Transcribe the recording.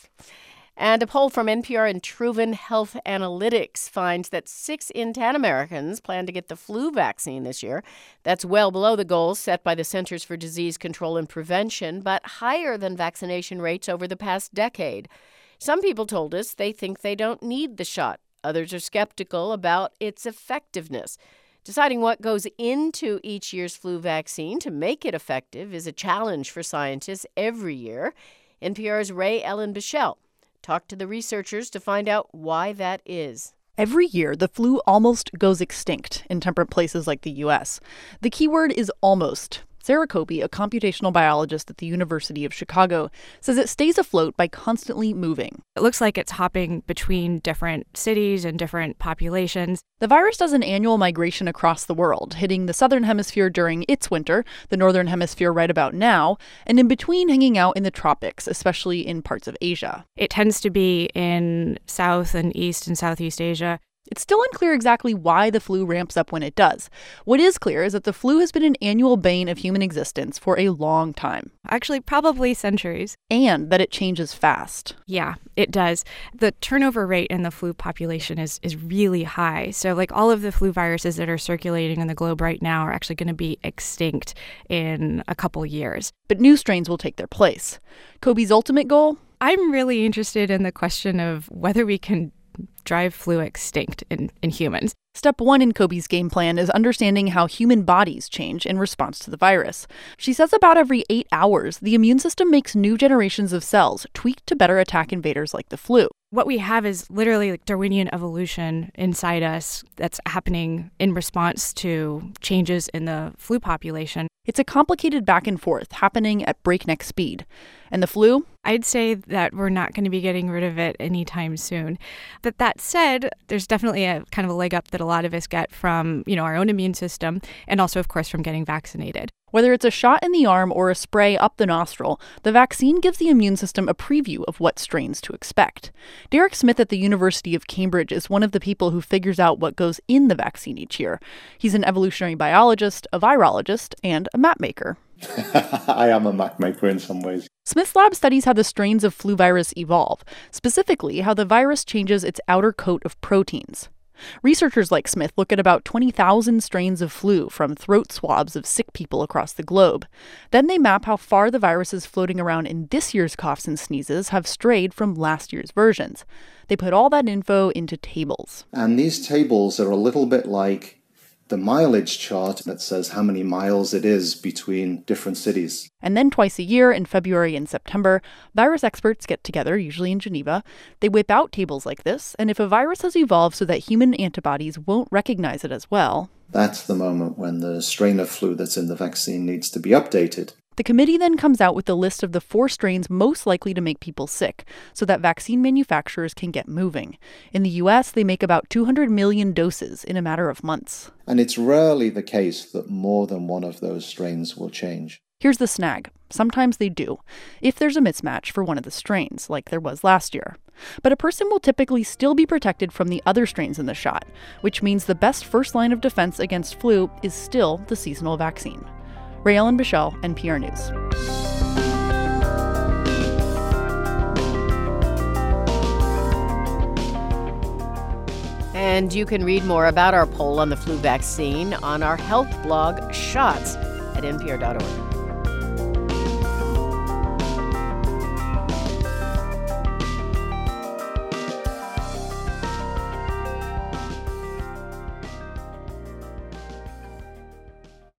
Yes. And a poll from NPR and Truven Health Analytics finds that 6 in 10 Americans plan to get the flu vaccine this year. That's well below the goals set by the Centers for Disease Control and Prevention, but higher than vaccination rates over the past decade. Some people told us they think they don't need the shot. Others are skeptical about its effectiveness. Deciding what goes into each year's flu vaccine to make it effective is a challenge for scientists every year. NPR's Ray Ellen Bichelle talked to the researchers to find out why that is. Every year, the flu almost goes extinct in temperate places like the U.S. The key word is almost. Sarah Kobe, a computational biologist at the University of Chicago, says it stays afloat by constantly moving. It looks like it's hopping between different cities and different populations. The virus does an annual migration across the world, hitting the southern hemisphere during its winter, the northern hemisphere right about now, and in between hanging out in the tropics, especially in parts of Asia. It tends to be in South and East and Southeast Asia. It's still unclear exactly why the flu ramps up when it does. What is clear is that the flu has been an annual bane of human existence for a long time. Actually, probably centuries. And that it changes fast. Yeah, it does. The turnover rate in the flu population is really high. So, like, all of the flu viruses that are circulating in the globe right now are actually going to be extinct in a couple years. But new strains will take their place. Kobe's ultimate goal? I'm really interested in the question of whether we can drive flu extinct in humans. Step 1 in Kobe's game plan is understanding how human bodies change in response to the virus. She says about every 8 hours, the immune system makes new generations of cells tweaked to better attack invaders like the flu. What we have is literally like Darwinian evolution inside us that's happening in response to changes in the flu population. It's a complicated back and forth happening at breakneck speed. And the flu? I'd say that we're not going to be getting rid of it anytime soon. But that said, there's definitely a kind of a leg up that a lot of us get from, our own immune system and also, of course, from getting vaccinated. Whether it's a shot in the arm or a spray up the nostril, the vaccine gives the immune system a preview of what strains to expect. Derek Smith at the University of Cambridge is one of the people who figures out what goes in the vaccine each year. He's an evolutionary biologist, a virologist, and a map maker. I am a map maker in some ways. Smith's lab studies how the strains of flu virus evolve, specifically how the virus changes its outer coat of proteins. Researchers like Smith look at about 20,000 strains of flu from throat swabs of sick people across the globe. Then they map how far the viruses floating around in this year's coughs and sneezes have strayed from last year's versions. They put all that info into tables. And these tables are a little bit like the mileage chart that says how many miles it is between different cities. And then twice a year, in February and September, virus experts get together, usually in Geneva. They whip out tables like this, and if a virus has evolved so that human antibodies won't recognize it as well, that's the moment when the strain of flu that's in the vaccine needs to be updated. The committee then comes out with a list of the 4 strains most likely to make people sick so that vaccine manufacturers can get moving. In the U.S., they make about 200 million doses in a matter of months. And it's rarely the case that more than one of those strains will change. Here's the snag. Sometimes they do, if there's a mismatch for one of the strains, like there was last year. But a person will typically still be protected from the other strains in the shot, which means the best first line of defense against flu is still the seasonal vaccine. Ray Ellen Bichelle, NPR News. And you can read more about our poll on the flu vaccine on our health blog, Shots, at npr.org.